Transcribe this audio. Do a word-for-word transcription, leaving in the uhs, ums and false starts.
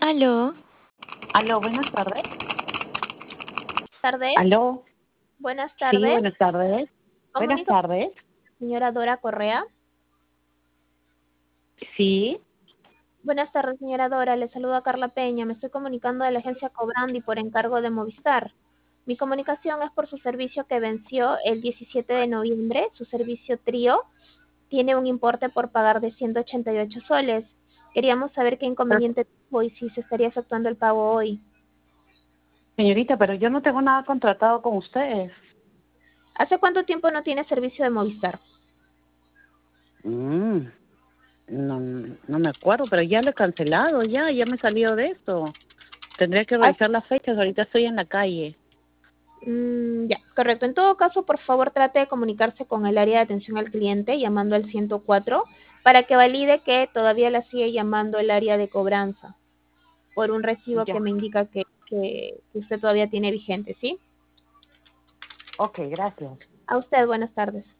Aló, Aló, buenas tardes. Tardes. Aló, Buenas sí, tardes. buenas tardes. Buenas Comunico con tardes. la señora Dora Correa. Sí, Buenas tardes, señora Dora. Le saluda Carla Peña. Me estoy comunicando de la agencia Cobrandi por encargo de Movistar. Mi comunicación es por su servicio que venció el diecisiete de noviembre. Su servicio trío tiene un importe por pagar de ciento ochenta y ocho soles. Queríamos saber qué pero, inconveniente tuvo y si se estaría efectuando el pago hoy. señorita, pero yo no tengo nada contratado con ustedes. ¿Hace cuánto tiempo no tiene servicio de Movistar? Mm, no, no me acuerdo, pero ya lo he cancelado, ya, ya me he salido de eso. Tendría que ¿Hace revisar las fechas, ahorita estoy en la calle. Mm, ya, correcto. En todo caso, por favor, trate de comunicarse con el área de atención al cliente llamando al ciento cuatro para que valide que todavía la sigue llamando el área de cobranza por un recibo que Ya, me indica que, que, que usted todavía tiene vigente, ¿sí? ok, gracias. A usted, buenas tardes.